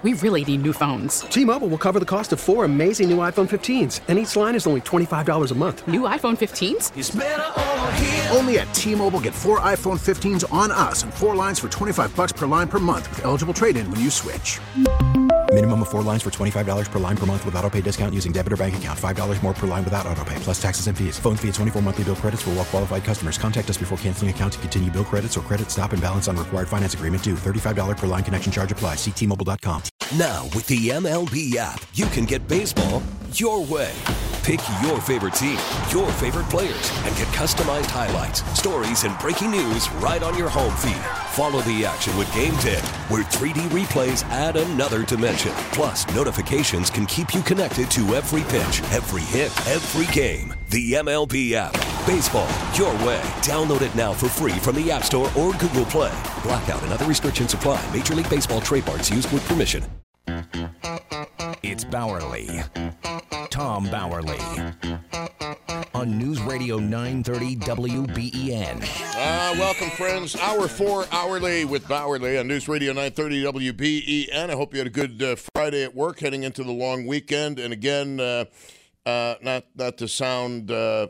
We really need new phones. T-Mobile will cover the cost of 4 amazing new iPhone 15s, and each line is only $25 a month. New iPhone 15s? It's better over here. Only at T-Mobile, get 4 iPhone 15s on us and 4 lines for $25 per line per month with eligible trade-in when you switch. Minimum of 4 lines for $25 per line per month with autopay discount using debit or bank account. $5 more per line without autopay, plus taxes and fees. Phone fee at 24 monthly bill credits for well-qualified customers. Contact us before canceling account to continue bill credits or credit stop and balance on required finance agreement due. $35 per line connection charge applies. See T-Mobile.com. Now, with the MLB app, you can get baseball your way. Pick your favorite team, your favorite players, and get customized highlights, stories, and breaking news right on your home feed. Follow the action with Game Day, where 3D replays add another dimension. Plus, notifications can keep you connected to every pitch, every hit, every game. The MLB app. Baseball your way. Download it now for free from the App Store or Google Play. Blackout and other restrictions apply. Major League Baseball trademarks used with permission. It's Bowerly. Tom Bowerly. On News Radio 930 WBEN. Welcome, friends. Hour 4 hourly with Bowerly on News Radio 930 WBEN. I hope you had a good Friday at work heading into the long weekend. And again, not to sound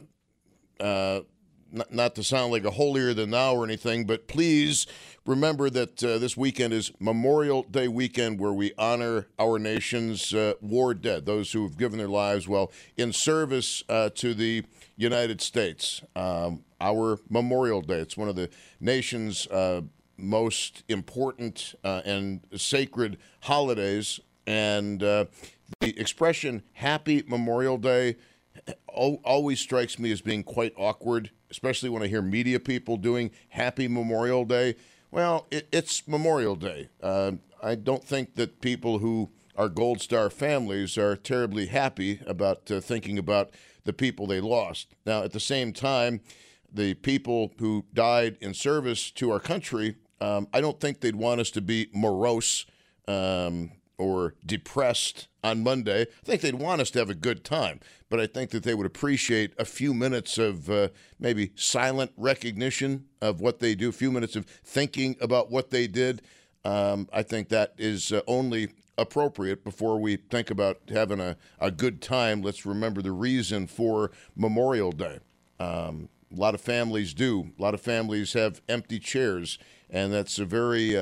not to sound like a holier than thou or anything, but please remember that this weekend is Memorial Day weekend, where we honor our nation's war dead, those who have given their lives in service to the United States. Our Memorial Day, it's one of the nation's most important and sacred holidays, and the expression Happy Memorial Day always strikes me as being quite awkward, especially when I hear media people doing Happy Memorial Day. Well, it's Memorial Day. I don't think that people who are Gold Star families are terribly happy about thinking about the people they lost. Now, at the same time, the people who died in service to our country, I don't think they'd want us to be morose or depressed on Monday. I think they'd want us to have a good time, but I think that they would appreciate a few minutes of maybe silent recognition of what they do, a few minutes of thinking about what they did. I think that is only appropriate before we think about having a good time. Let's remember the reason for Memorial Day. A lot of families do. A lot of families have empty chairs, and that's a very...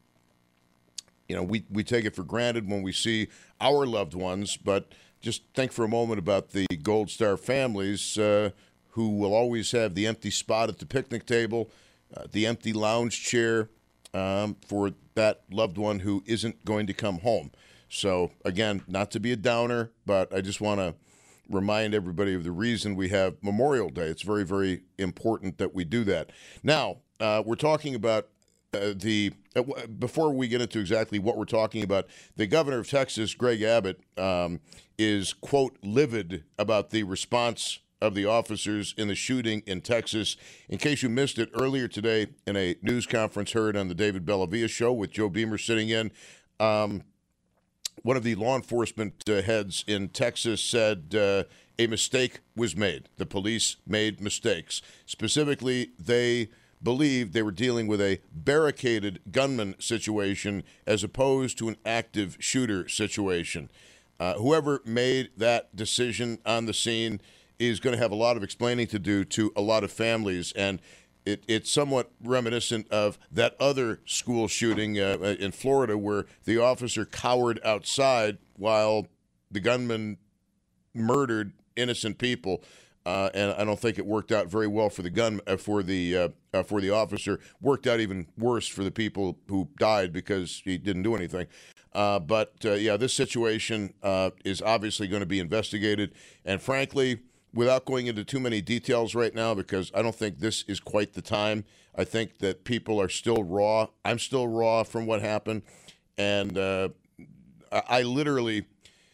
we take it for granted when we see our loved ones, but just think for a moment about the Gold Star families who will always have the empty spot at the picnic table, the empty lounge chair for that loved one who isn't going to come home. So, again, not to be a downer, but I just want to remind everybody of the reason we have Memorial Day. It's very, very important that we do that. Now, we're talking about before we get into exactly what we're talking about, the governor of Texas, Greg Abbott, is, quote, livid about the response of the officers in the shooting in Texas. In case you missed it, earlier today in a news conference heard on the David Bellavia show with Joe Beamer sitting in, one of the law enforcement heads in Texas said a mistake was made. The police made mistakes. Specifically, they believed they were dealing with a barricaded gunman situation as opposed to an active shooter situation. Whoever made that decision on the scene is going to have a lot of explaining to do to a lot of families, and it's somewhat reminiscent of that other school shooting in Florida where the officer cowered outside while the gunman murdered innocent people. And I don't think it worked out very well for the for the officer. Worked out even worse for the people who died because he didn't do anything. But this situation is obviously going to be investigated. And frankly, without going into too many details right now, because I don't think this is quite the time. I think that people are still raw. I'm still raw from what happened, and I literally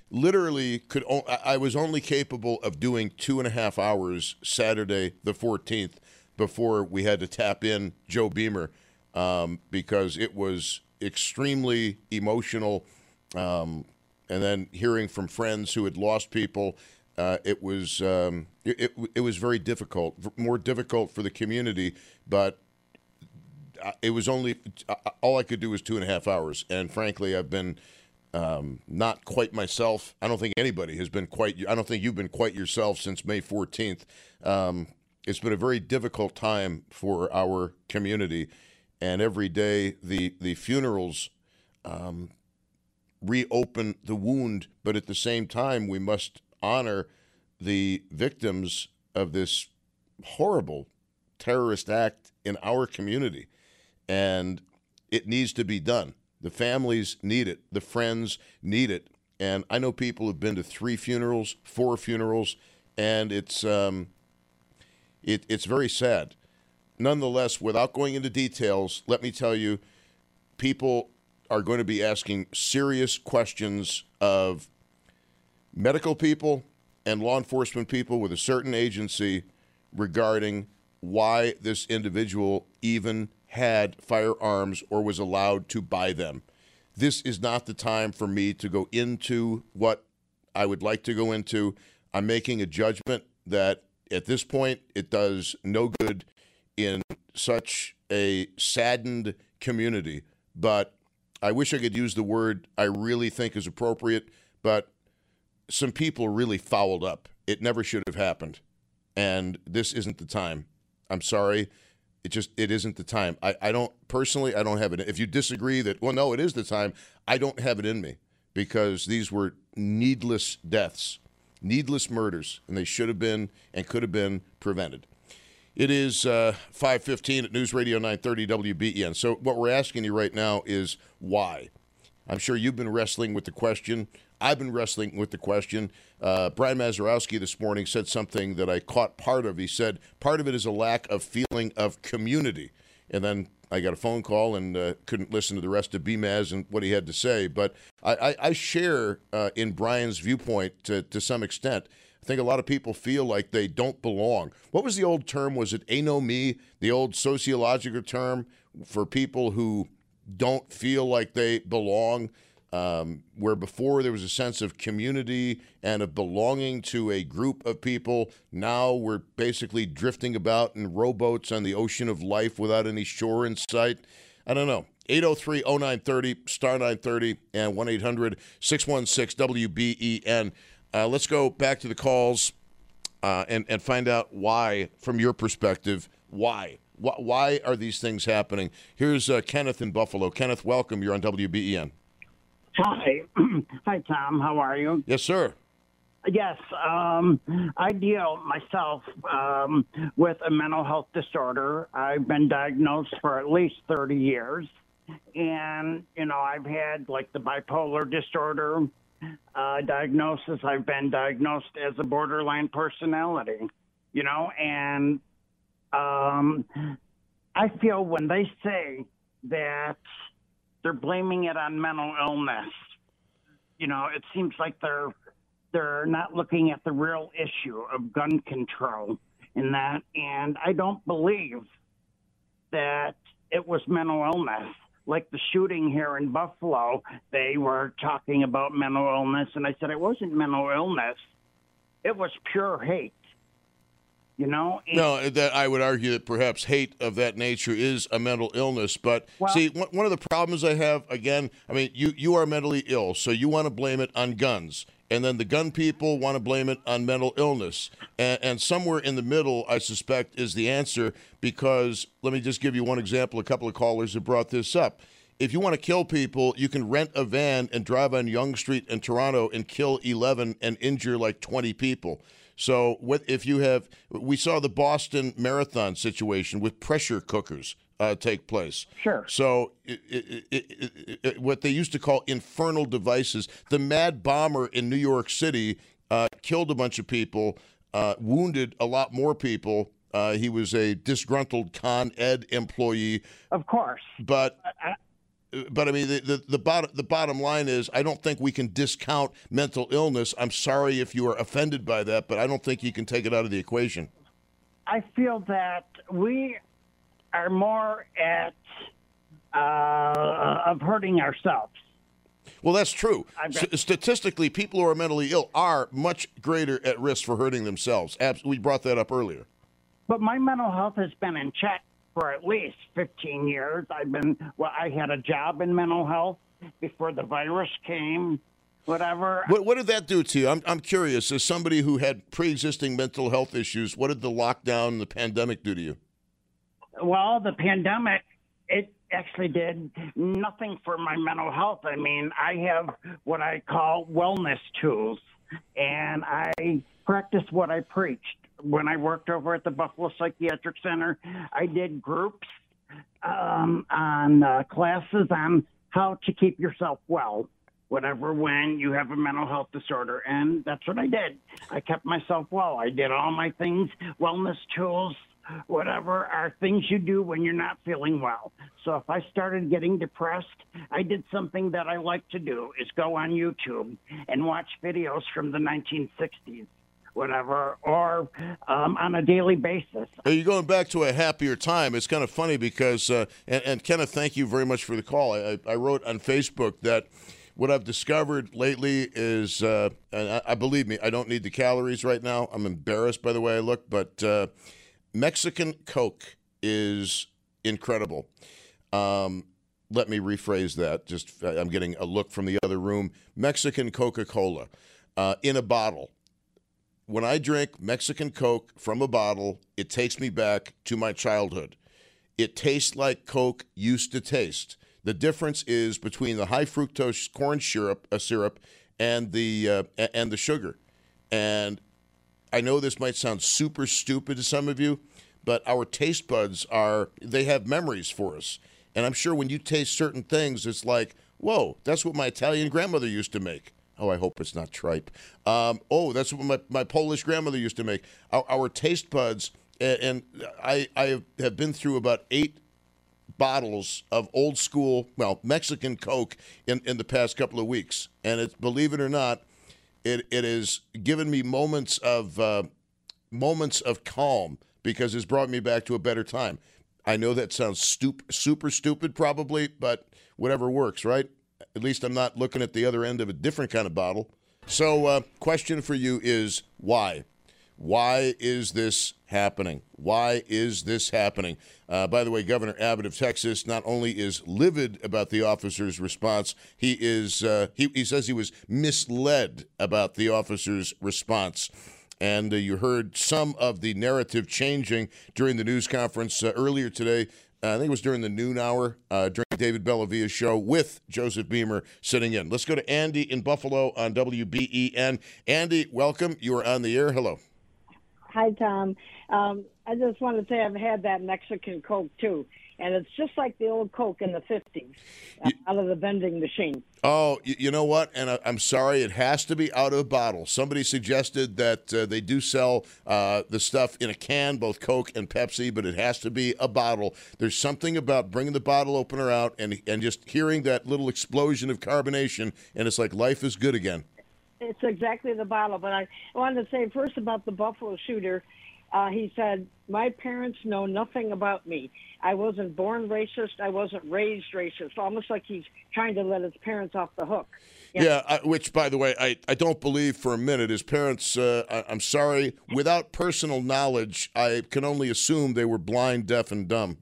I was only capable of doing 2.5 hours Saturday the 14th before we had to tap in Joe Beamer because it was extremely emotional. And then hearing from friends who had lost people, it was very difficult, more difficult for the community. But it was only all I could do was 2.5 hours, and frankly, I've been Not quite myself. I don't think anybody has been quite. I don't think you've been quite yourself since May 14th. It's been a very difficult time for our community, and every day the funerals reopen the wound. But at the same time, we must honor the victims of this horrible terrorist act in our community, and it needs to be done. The families need it. The friends need it. And I know people have been to 3 funerals, 4 funerals, and it's very sad. Nonetheless, without going into details, let me tell you, people are going to be asking serious questions of medical people and law enforcement people with a certain agency regarding why this individual even had firearms or was allowed to buy them. This is not the time for me to go into what I would like to go into. I'm making a judgment that at this point it does no good in such a saddened community. But I wish I could use the word I really think is appropriate, but some people really fouled up. It never should have happened. And this isn't the time. I'm sorry. It isn't the time. I don't have it. If you disagree that, well, no, it is the time, I don't have it in me, because these were needless deaths, needless murders, and they should have been and could have been prevented. It is 5:15 at News Radio 930 WBEN. So what we're asking you right now is why? I'm sure you've been wrestling with the question. I've been wrestling with the question. Brian Mazurowski this morning said something that I caught part of. He said part of it is a lack of feeling of community. And then I got a phone call and couldn't listen to the rest of BMAZ and what he had to say. But I share in Brian's viewpoint to some extent. I think a lot of people feel like they don't belong. What was the old term? Was it "Ano me," the old sociological term for people who don't feel like they belong? Where before there was a sense of community and of belonging to a group of people, now we're basically drifting about in rowboats on the ocean of life without any shore in sight. I don't know. 803-0930, star 930, and 1-800-616-WBEN. Let's go back to the calls and find out why, from your perspective, why? Why are these things happening? Here's Kenneth in Buffalo. Kenneth, welcome. You're on WBEN. Hi. Hi, Tom. How are you? Yes, sir. Yes. I deal myself with a mental health disorder. I've been diagnosed for at least 30 years. And, I've had like the bipolar disorder diagnosis. I've been diagnosed as a borderline personality, and I feel when they say that they're blaming it on mental illness, it seems like they're not looking at the real issue of gun control in that. And I don't believe that it was mental illness. Like the shooting here in Buffalo, they were talking about mental illness, and I said it wasn't mental illness. It was pure hate. No, that I would argue that perhaps hate of that nature is a mental illness. But see, one of the problems I have, again, I mean, you are mentally ill, so you want to blame it on guns. And then the gun people want to blame it on mental illness. And somewhere in the middle, I suspect, is the answer, because let me just give you one example. A couple of callers have brought this up. If you want to kill people, you can rent a van and drive on Yonge Street in Toronto and kill 11 and injure like 20 people. So we saw the Boston Marathon situation with pressure cookers take place. Sure. So what they used to call infernal devices. The mad bomber in New York City killed a bunch of people, wounded a lot more people. He was a disgruntled Con Ed employee. Of course. But I mean, the bottom line is, I don't think we can discount mental illness. I'm sorry if you are offended by that, but I don't think you can take it out of the equation. I feel that we are more at of hurting ourselves. Well, that's true. Statistically, people who are mentally ill are much greater at risk for hurting themselves. We brought that up earlier. But my mental health has been in check for at least 15 years. I had a job in mental health. before the virus came, whatever. What did that do to you? I'm curious. As somebody who had pre-existing mental health issues, what did the lockdown and the pandemic do to you? Well, the pandemic, it actually did nothing for my mental health. I mean, I have what I call wellness tools, and I practiced what I preached. When I worked over at the Buffalo Psychiatric Center, I did groups on classes on how to keep yourself well, whatever, when you have a mental health disorder. And that's what I did. I kept myself well. I did all my things, wellness tools, whatever, are things you do when you're not feeling well. So if I started getting depressed, I did something that I like to do, is go on YouTube and watch videos from the 1960s, whatever, or on a daily basis. You're going back to a happier time. It's kind of funny because, and Kenneth, thank you very much for the call. I wrote on Facebook that what I've discovered lately is, and I believe me, I don't need the calories right now. I'm embarrassed by the way I look, but Mexican Coke is incredible. Let me rephrase that. Just I'm getting a look from the other room. Mexican Coca-Cola in a bottle. When I drink Mexican Coke from a bottle, it takes me back to my childhood. It tastes like Coke used to taste. The difference is between the high fructose corn syrup and the sugar. And I know this might sound super stupid to some of you, but our taste buds they have memories for us. And I'm sure when you taste certain things, it's like, whoa, that's what my Italian grandmother used to make. Oh, I hope it's not tripe. Oh, that's what my Polish grandmother used to make. Our taste buds, and I have been through about 8 bottles of old school, Mexican Coke in the past couple of weeks. And it's, believe it or not, it has given me moments of calm because it's brought me back to a better time. I know that sounds super stupid probably, but whatever works, right? At least I'm not looking at the other end of a different kind of bottle. So question for you is why? Why is this happening? Why is this happening? By the way, Governor Abbott of Texas not only is livid about the officer's response, he says he was misled about the officer's response. And you heard some of the narrative changing during the news conference earlier today. I think it was during the noon hour, during David Bellavia's show with Joseph Beamer sitting in. Let's go to Andy in Buffalo on WBEN. Andy, welcome. You are on the air. Hello. Hi, Tom. I just want to say I've had that Mexican Coke, too. And it's just like the old Coke in the 50s, out of the vending machine. Oh, you know what? And I'm sorry, it has to be out of a bottle. Somebody suggested that they do sell the stuff in a can, both Coke and Pepsi, but it has to be a bottle. There's something about bringing the bottle opener out and just hearing that little explosion of carbonation, and it's like life is good again. It's exactly the bottle. But I wanted to say first about the Buffalo shooter. He said, my parents know nothing about me. I wasn't born racist. I wasn't raised racist. Almost like he's trying to let his parents off the hook. Yeah, which, by the way, I don't believe for a minute. His parents, I'm sorry, without personal knowledge, I can only assume they were blind, deaf, and dumb.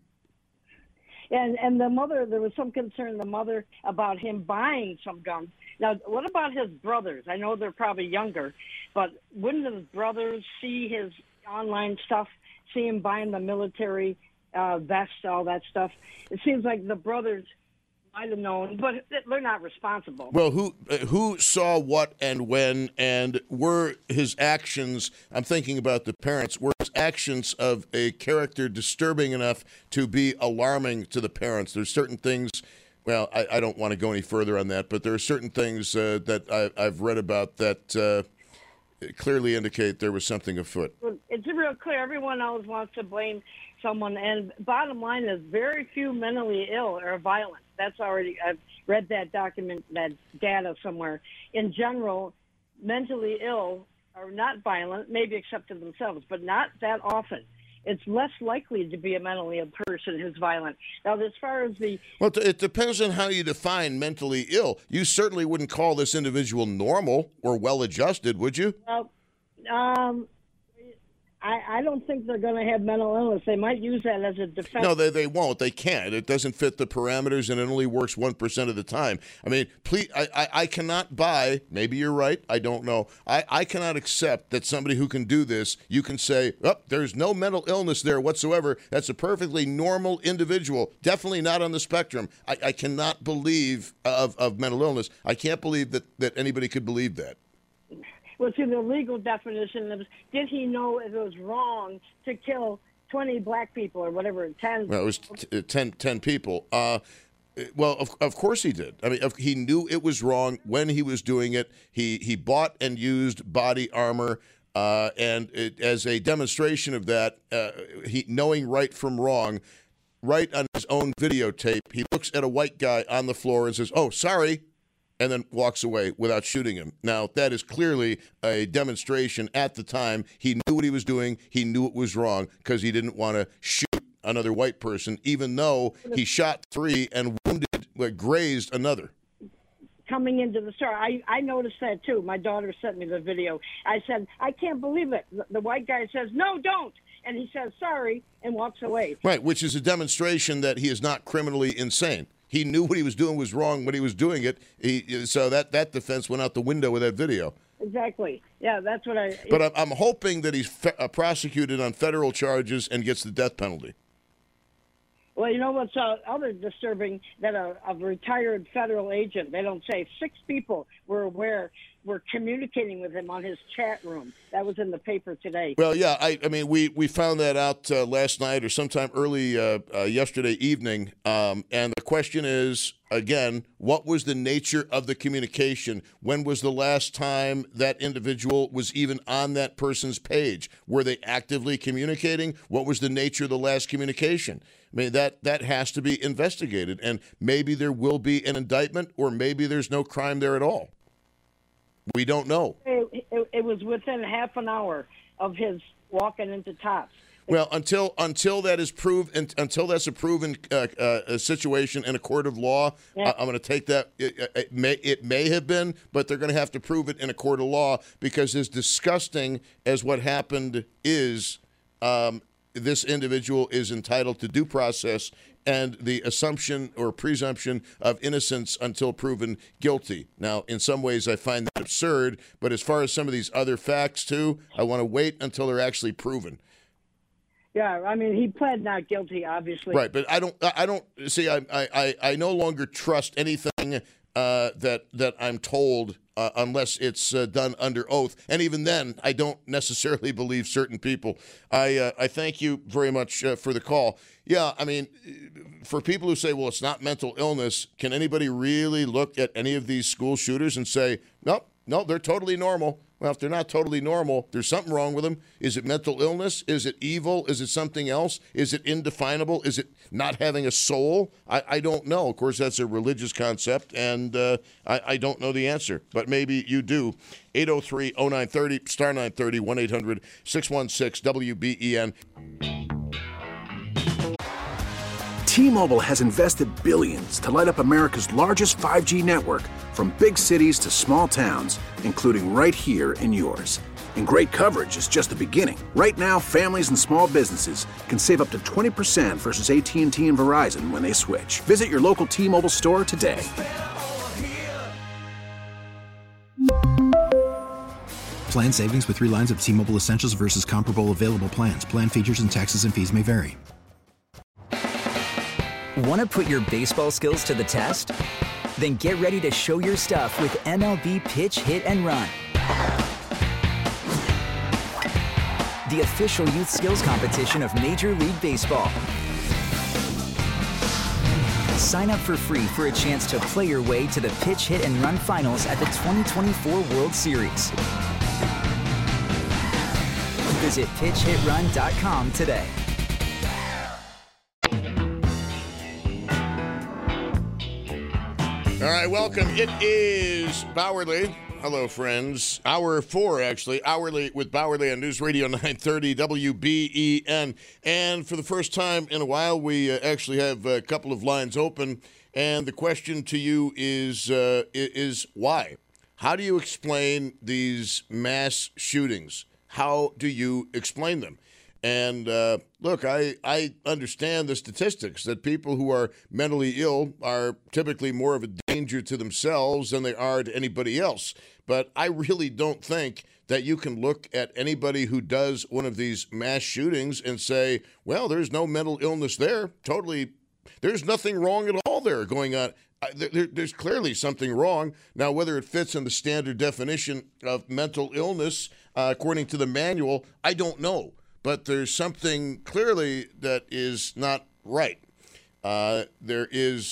And the mother, there was some concern, the mother, about him buying some guns. Now, what about his brothers? I know they're probably younger, but wouldn't his brothers see his online stuff, see him buying the military vests, all that stuff? It seems like the brothers might have known, but they're not responsible. Well, who saw what and when, and were his actions, I'm thinking about the parents, were his actions of a character disturbing enough to be alarming to the parents? There's certain things, well, I don't want to go any further on that, but there are certain things that I've read about that clearly indicate there was something afoot. It's real clear. Everyone always wants to blame someone, and bottom line is very few mentally ill are violent. That's already, I've read that data somewhere. In general, mentally ill are not violent, maybe except to themselves, but not that often. It's less likely to be a mentally ill person who's violent. Now, as far as the... Well, it depends on how you define mentally ill. You certainly wouldn't call this individual normal or well-adjusted, would you? Well, I don't think they're going to have mental illness. They might use that as a defense. No, they won't. They can't. It doesn't fit the parameters, and it only works 1% of the time. I mean, please, I cannot buy, maybe you're right, I don't know. I cannot accept that somebody who can do this, you can say, oh, there's no mental illness there whatsoever. That's a perfectly normal individual, definitely not on the spectrum. I cannot believe of mental illness. I can't believe that anybody could believe that. Well, see, the legal definition of, did he know it was wrong to kill 20 black people or whatever, 10? Well, it was 10 people. Well, of course he did. I mean, he knew it was wrong when he was doing it. He bought and used body armor, and as a demonstration of that, he knowing right from wrong, right on his own videotape, he looks at a white guy on the floor and says, "Oh, sorry," and then walks away without shooting him. Now, that is clearly a demonstration at the time. He knew what he was doing. He knew it was wrong because he didn't want to shoot another white person, even though he shot 3 and grazed another. Coming into the store, I noticed that too. My daughter sent me the video. I said, I can't believe it. The white guy says, no, don't. And he says, sorry, and walks away. Right, which is a demonstration that he is not criminally insane. He knew what he was doing was wrong when he was doing it. So that defense went out the window with that video. Exactly. Yeah, that's what I... But I'm hoping that he's prosecuted on federal charges and gets the death penalty. Well, you know what's other disturbing? That a retired federal agent, they don't say, 6 people were communicating with him on his chat room. That was in the paper today. Well, yeah, I mean, we found that out last night or sometime early yesterday evening. And the question is, again, what was the nature of the communication? When was the last time that individual was even on that person's page? Were they actively communicating? What was the nature of the last communication? I mean, that has to be investigated, and maybe there will be an indictment, or maybe there's no crime there at all. We don't know. It was within half an hour of his walking into Tops. Well, until that is proved, until that's a proven situation in a court of law, yeah. I'm going to take that. It may have been, but they're going to have to prove it in a court of law, because as disgusting as what happened is, this individual is entitled to due process and the assumption or presumption of innocence until proven guilty. Now, in some ways, I find that absurd, but as far as some of these other facts, too, I want to wait until they're actually proven. Yeah, I mean, he pled not guilty, obviously. Right, but I don't see. I no longer trust anything that I'm told unless it's done under oath, and even then, I don't necessarily believe certain people. I thank you very much for the call. Yeah, I mean, for people who say, well, it's not mental illness, can anybody really look at any of these school shooters and say, no, they're totally normal? Well, if they're not totally normal, there's something wrong with them. Is it mental illness? Is it evil? Is it something else? Is it indefinable? Is it not having a soul? I don't know. Of course, that's a religious concept, and I don't know the answer. But maybe you do. 803-0930, star 930, 1-800-616-WBEN. T-Mobile has invested billions to light up America's largest 5G network, from big cities to small towns, including right here in yours. And great coverage is just the beginning. Right now, families and small businesses can save up to 20% versus AT&T and Verizon when they switch. Visit your local T-Mobile store today. Plan savings with 3 lines of T-Mobile Essentials versus comparable available plans. Plan features and taxes and fees may vary. Want to put your baseball skills to the test? Then get ready to show your stuff with MLB Pitch, Hit, and Run. The official youth skills competition of Major League Baseball. Sign up for free for a chance to play your way to the Pitch, Hit, and Run finals at the 2024 World Series. Visit pitchhitrun.com today. All right, welcome. It is Bauerle. Hello, friends. Hour 4, actually. Hourly with Bauerle on News Radio 930 WBEN. And for the first time in a while, we actually have a couple of lines open. And the question to you is why? How do you explain these mass shootings? how do you explain them? And look, I understand the statistics that people who are mentally ill are typically more of a danger to themselves than they are to anybody else. But I really don't think that you can look at anybody who does one of these mass shootings and say, well, there's no mental illness there. Totally, there's nothing wrong at all there going on. There's clearly something wrong. Now, whether it fits in the standard definition of mental illness, according to the manual, I don't know. But there's something clearly that is not right. There is,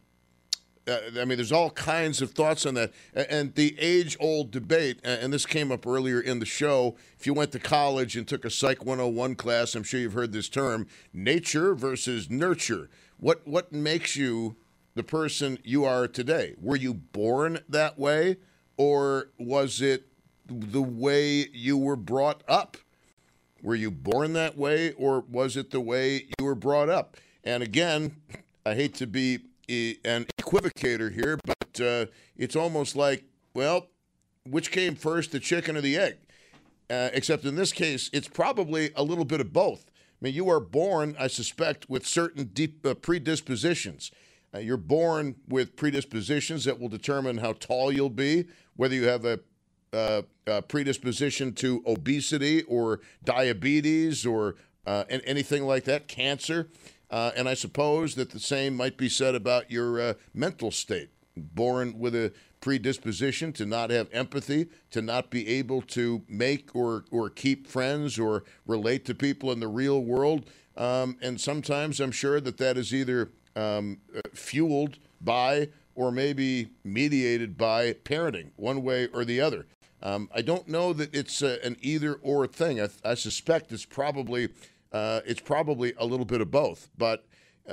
there's all kinds of thoughts on that. And the age-old debate, and this came up earlier in the show, if you went to college and took a Psych 101 class, I'm sure you've heard this term, nature versus nurture. What makes you the person you are today? Were you born that way, or was it the way you were brought up? Were you born that way, or was it the way you were brought up? And again, I hate to be an equivocator here, but it's almost like, well, which came first, the chicken or the egg? Except in this case, it's probably a little bit of both. I mean, you are born, I suspect, with certain deep predispositions. You're born with predispositions that will determine how tall you'll be, whether you have a predisposition to obesity or diabetes or anything like that, cancer. And I suppose that the same might be said about your mental state. Born with a predisposition to not have empathy, to not be able to make or keep friends or relate to people in the real world. And sometimes I'm sure that is either fueled by or maybe mediated by parenting, one way or the other. I don't know that it's an either-or thing. I suspect it's probably a little bit of both. But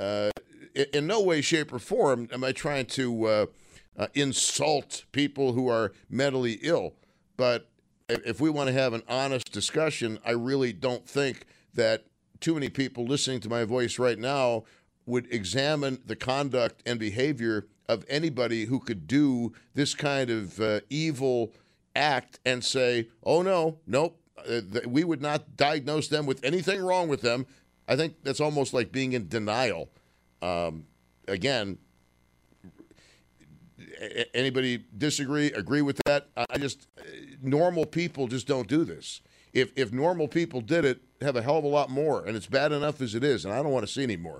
in no way, shape, or form am I trying to insult people who are mentally ill. But if we want to have an honest discussion, I really don't think that too many people listening to my voice right now would examine the conduct and behavior of anybody who could do this kind of evil act and say, oh, nope, we would not diagnose them with anything wrong with them. I think that's almost like being in denial. Again, anybody disagree, agree with that? Normal people just don't do this. If normal people did it, have a hell of a lot more, and it's bad enough as it is, and I don't want to see any more.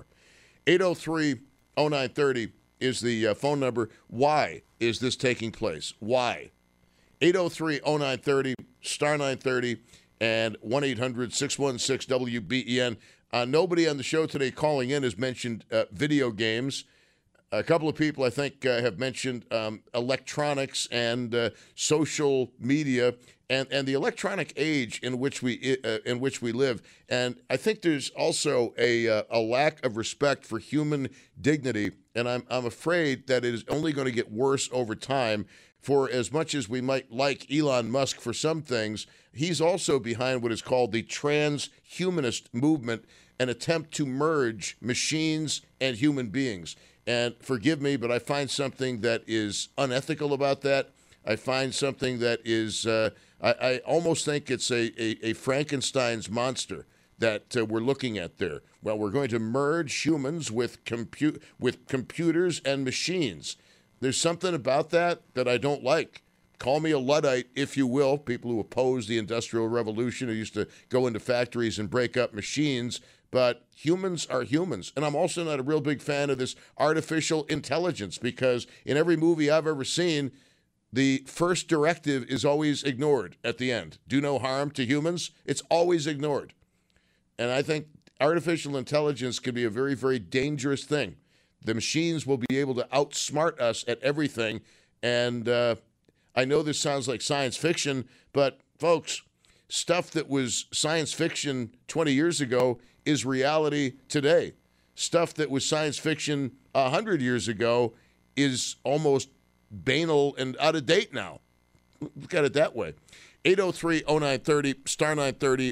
803-0930 is the phone number. Why is this taking place? Why? 803-0930, star 930, and 1-800-616-WBEN. Nobody on the show today calling in has mentioned video games. A couple of people, I think, have mentioned electronics and social media and the electronic age in which we live. And I think there's also a lack of respect for human dignity, and I'm afraid that it is only going to get worse over time. For as much as we might like Elon Musk for some things, he's also behind what is called the transhumanist movement, an attempt to merge machines and human beings. And forgive me, but I find something that is unethical about that. I find something that is, I almost think it's a Frankenstein's monster that we're looking at there. Well, we're going to merge humans with computers and machines. There's something about that I don't like. Call me a Luddite, if you will, people who oppose the Industrial Revolution, who used to go into factories and break up machines. But humans are humans. And I'm also not a real big fan of this artificial intelligence, because in every movie I've ever seen, the first directive is always ignored at the end. Do no harm to humans. It's always ignored. And I think artificial intelligence can be a very, very dangerous thing. The machines will be able to outsmart us at everything. And I know this sounds like science fiction, but folks, stuff that was science fiction 20 years ago is reality today. Stuff that was science fiction 100 years ago is almost banal and out of date now. Look at it that way. 803-0930, star 930,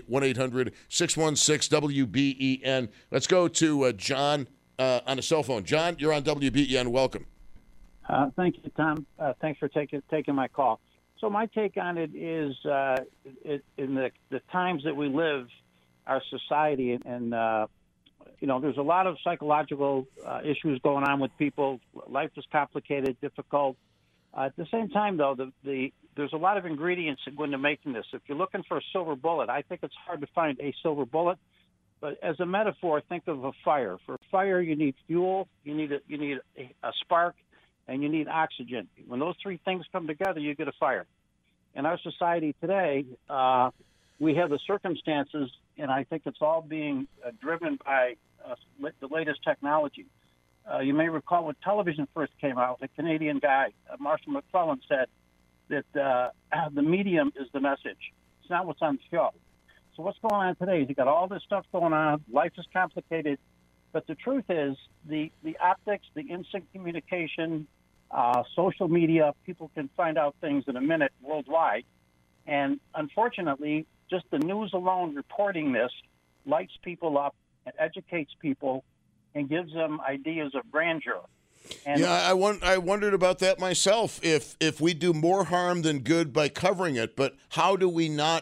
1-800-616-WBEN. Let's go to John on a cell phone. John, you're on WBEN. Welcome. Thank you, Tom. Thanks for taking my call. So my take on it is, in the times that we live, our society, and there's a lot of psychological issues going on with people. Life is complicated, difficult. At the same time, though, there's a lot of ingredients that go into making this. If you're looking for a silver bullet, I think it's hard to find a silver bullet. But as a metaphor, think of a fire. For a fire, you need fuel, you need a spark, and you need oxygen. When those three things come together, you get a fire. In our society today, we have the circumstances, and I think it's all being driven by the latest technology. You may recall when television first came out, a Canadian guy, Marshall McClellan, said that the medium is the message. It's not what's on the show. So what's going on today is you got all this stuff going on. Life is complicated. But the truth is the optics, the instant communication, social media, people can find out things in a minute worldwide. And unfortunately, just the news alone reporting this lights people up and educates people and gives them ideas of grandeur. And I wondered about that myself, if we do more harm than good by covering it. But how do we not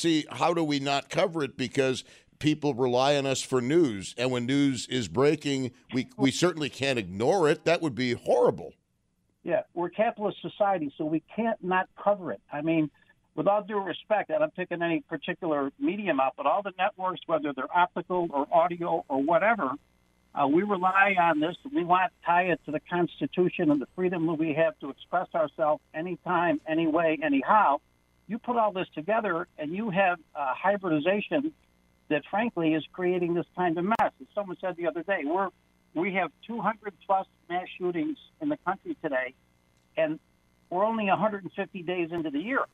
cover it? Because people rely on us for news. And when news is breaking, we certainly can't ignore it. That would be horrible. Yeah, we're a capitalist society, so we can't not cover it. I mean, with all due respect, and I'm picking any particular medium up, but all the networks, whether they're optical or audio or whatever, we rely on this. We want to tie it to the Constitution and the freedom that we have to express ourselves anytime, any way, anyhow. You put all this together, and you have hybridization that, frankly, is creating this kind of mess. As someone said the other day, we have 200-plus mass shootings in the country today, and we're only 150 days into the year.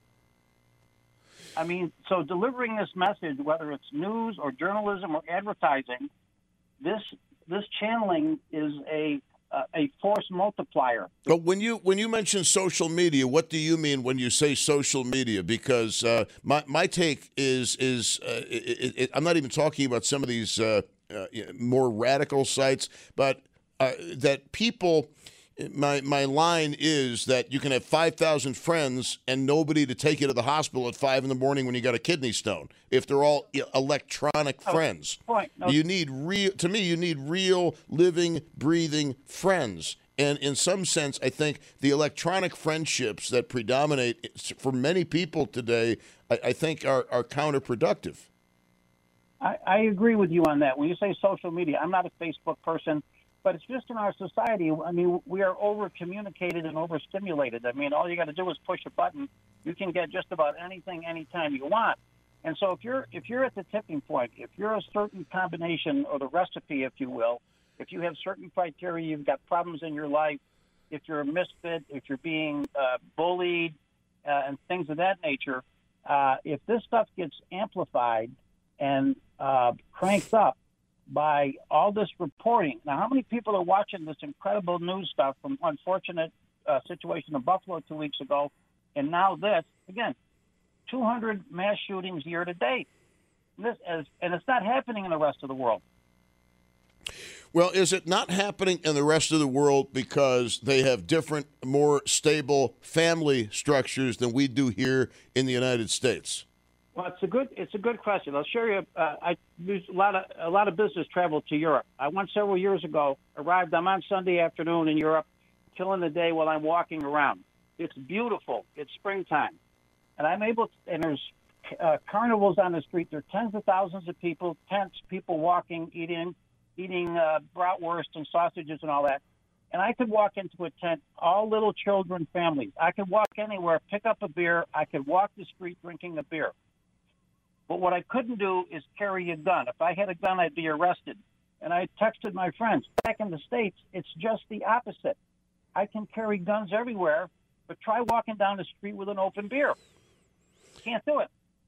I mean, so delivering this message, whether it's news or journalism or advertising, this channeling is a force multiplier. But when you mention social media, what do you mean when you say social media? Because my take is I'm not even talking about some of these more radical sites, but that people. My line is that you can have 5,000 friends and nobody to take you to the hospital at 5 a.m. when you got a kidney stone. If they're all electronic friends, point. No. You need real, living, breathing friends. And in some sense, I think the electronic friendships that predominate for many people today, I think are counterproductive. I agree with you on that. When you say social media, I'm not a Facebook person. But it's just in our society. I mean, we are over-communicated and overstimulated. I mean, all you got to do is push a button. You can get just about anything, anytime you want. And so if you're at the tipping point, if you're a certain combination or the recipe, if you will, if you have certain criteria, you've got problems in your life, if you're a misfit, if you're being bullied, and things of that nature, if this stuff gets amplified and cranked up, by all this reporting. Now, how many people are watching this incredible news stuff from unfortunate situation in Buffalo 2 weeks ago, and now this, again, 200 mass shootings year to date. And it's not happening in the rest of the world. Well, is it not happening in the rest of the world because they have different, more stable family structures than we do here in the United States? Well, it's a good question. I'll share you. I do a lot of business travel to Europe. I went several years ago. Arrived. I'm on Sunday afternoon in Europe, killing the day while I'm walking around. It's beautiful. It's springtime, and I'm able to. And there's carnivals on the street. There are tens of thousands of people, tents, people walking, eating bratwurst and sausages and all that. And I could walk into a tent, all little children, families. I could walk anywhere, pick up a beer. I could walk the street drinking a beer. But what I couldn't do is carry a gun. If I had a gun, I'd be arrested. And I texted my friends. Back in the States, it's just the opposite. I can carry guns everywhere, but try walking down the street with an open beer. Can't do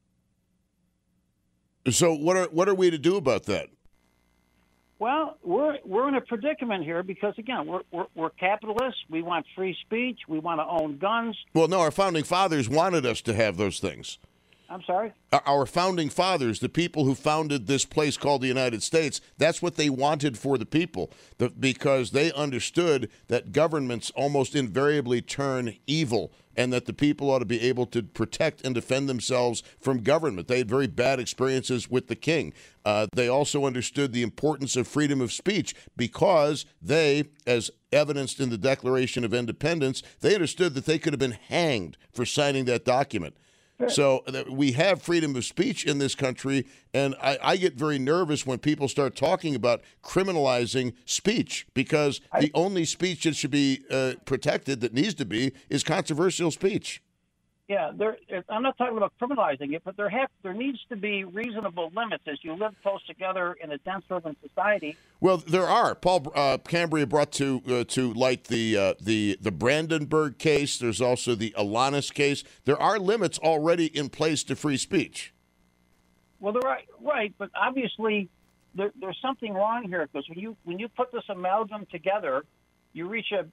it. So what are we to do about that? Well, we're in a predicament here because, again, we're capitalists. We want free speech. We want to own guns. Well, no, our founding fathers wanted us to have those things. I'm sorry? Our founding fathers, the people who founded this place called the United States, that's what they wanted for the people, because they understood that governments almost invariably turn evil and that the people ought to be able to protect and defend themselves from government. They had very bad experiences with the king. They also understood the importance of freedom of speech because they, as evidenced in the Declaration of Independence, they understood that they could have been hanged for signing that document. So we have freedom of speech in this country, and I get very nervous when people start talking about criminalizing speech because the only speech that should be protected, that needs to be, is controversial speech. Yeah, I'm not talking about criminalizing it, but there needs to be reasonable limits as you live close together in a dense urban society. Well, there are. Paul Cambria brought to light the Brandenburg case. There's also the Alanis case. There are limits already in place to free speech. Well, they're right, but obviously there's something wrong here because when you put this amalgam together, you reach a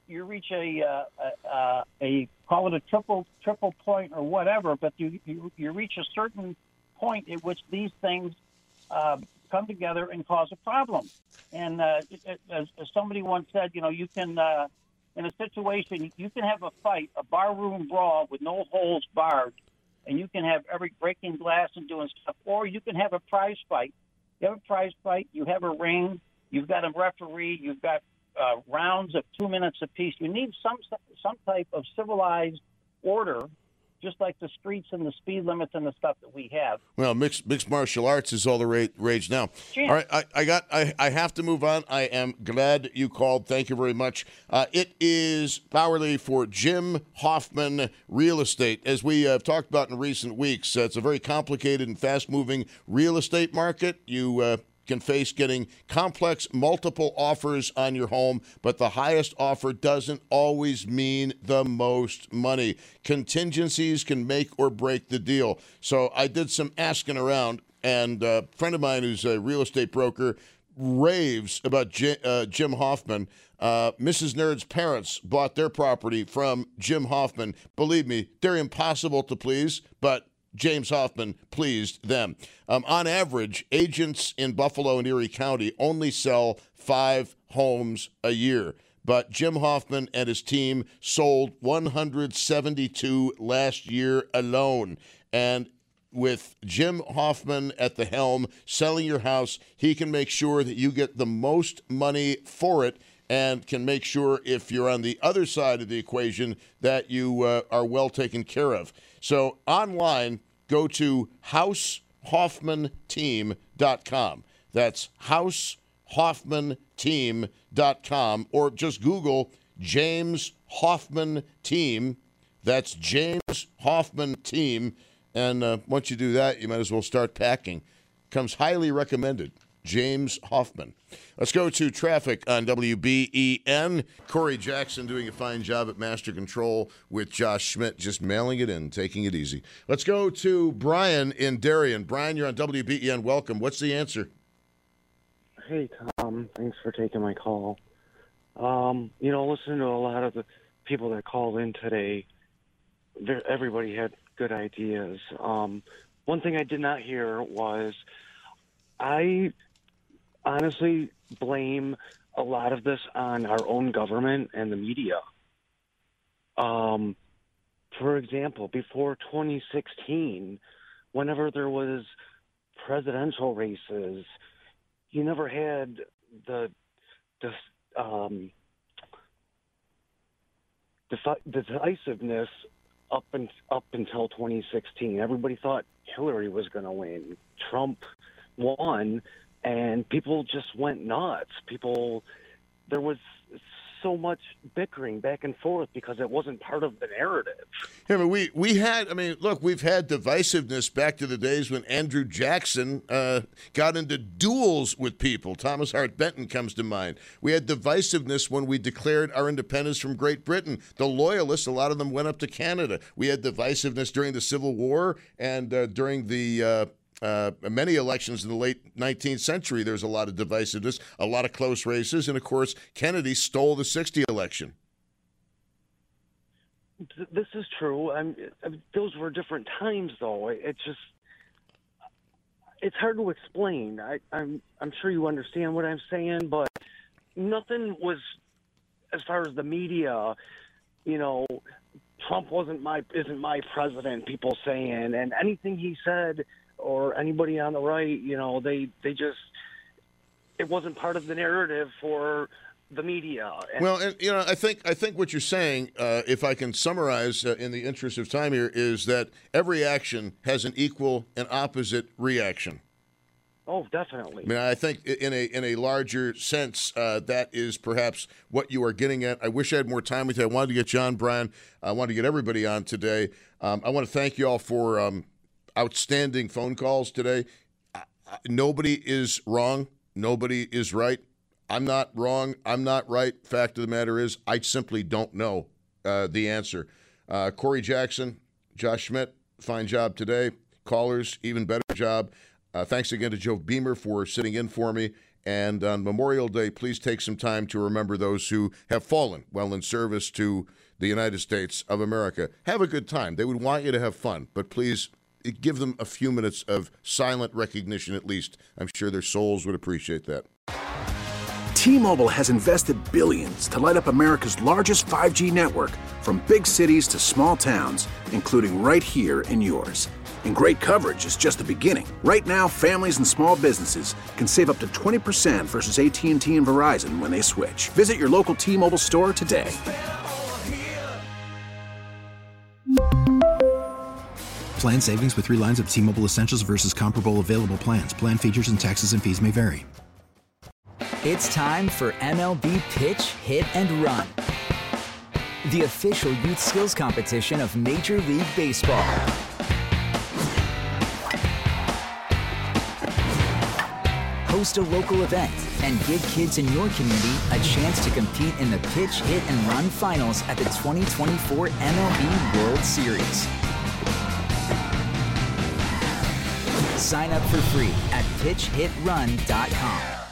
call it a triple point or whatever, but you reach a certain point at which these things come together and cause a problem. And as somebody once said, you can in a situation you can have a fight, a barroom brawl with no holds barred, and you can have every breaking glass and doing stuff, or you can have a prize fight. You have a prize fight, you have a ring, you've got a referee, you've got rounds of 2 minutes apiece. You need some type of civilized order, just like the streets and the speed limits and the stuff that we have. Well, mixed martial arts is all the rage now. Jeez. All right, I have to move on. I am glad you called. Thank you very much. It is Bauerle for Jim Hoffman Real Estate. As we have talked about in recent weeks, it's a very complicated and fast-moving real estate market. You can face getting complex multiple offers on your home, but the highest offer doesn't always mean the most money. Contingencies can make or break the deal. So I did some asking around, and a friend of mine who's a real estate broker raves about Jim Hoffman. Mrs. Nerd's parents bought their property from Jim Hoffman. Believe me, they're impossible to please, but James Hoffman pleased them. On average, agents in Buffalo and Erie County only sell 5 homes a year. But Jim Hoffman and his team sold 172 last year alone. And with Jim Hoffman at the helm selling your house, he can make sure that you get the most money for it and can make sure, if you're on the other side of the equation, that you are well taken care of. So online, go to househoffmanteam.com. That's househoffmanteam.com, or just Google James Hoffman Team. That's James Hoffman Team. And once you do that, you might as well start packing. Comes highly recommended. James Hoffman. Let's go to traffic on WBEN. Corey Jackson doing a fine job at Master Control with Josh Schmidt, just mailing it in, taking it easy. Let's go to Brian in Darien. Brian, you're on WBEN. Welcome. What's the answer? Hey, Tom. Thanks for taking my call. Listening to a lot of the people that called in today, everybody had good ideas. One thing I did not hear was I honestly blame a lot of this on our own government and the media. For example, before 2016, whenever there was presidential races, you never had the decisiveness up until 2016. Everybody thought Hillary was going to win. Trump won, and people just went nuts. There was so much bickering back and forth because it wasn't part of the narrative. Yeah, but we've had divisiveness back to the days when Andrew Jackson got into duels with people. Thomas Hart Benton comes to mind. We had divisiveness when we declared our independence from Great Britain. The Loyalists, a lot of them went up to Canada. We had divisiveness during the Civil War and during the many elections in the late 19th century. There's a lot of divisiveness, a lot of close races, and of course, Kennedy stole the '60 election. This is true. Those were different times, though. It's hard to explain. I'm sure you understand what I'm saying, but nothing was, as far as the media, Trump isn't my president, people saying, and anything he said or anybody on the right, they just, it wasn't part of the narrative for the media. Well, and, I think what you're saying, if I can summarize in the interest of time here, is that every action has an equal and opposite reaction. Oh, definitely. I mean, I think in a larger sense, that is perhaps what you are getting at. I wish I had more time with you. I wanted to get John Bryan. I wanted to get everybody on today. I want to thank you all for outstanding phone calls today. Nobody is wrong. Nobody is right. I'm not wrong. I'm not right. Fact of the matter is, I simply don't know the answer. Corey Jackson, Josh Schmidt, fine job today. Callers, even better job. Thanks again to Joe Beamer for sitting in for me. And on Memorial Day, please take some time to remember those who have fallen while in service to the United States of America. Have a good time. They would want you to have fun, but please give them a few minutes of silent recognition at least. I'm sure their souls would appreciate that. T-Mobile has invested billions to light up America's largest 5G network, from big cities to small towns, including right here in yours. And great coverage is just the beginning. Right now, families and small businesses can save up to 20% versus AT&T and Verizon when they switch. Visit your local T-Mobile store today. Plan savings with 3 lines of T-Mobile Essentials versus comparable available plans. Plan features and taxes and fees may vary. It's time for MLB Pitch, Hit, and Run, the official youth skills competition of Major League Baseball. Host a local event and give kids in your community a chance to compete in the Pitch, Hit, and Run finals at the 2024 MLB World Series. Sign up for free at pitchhitrun.com.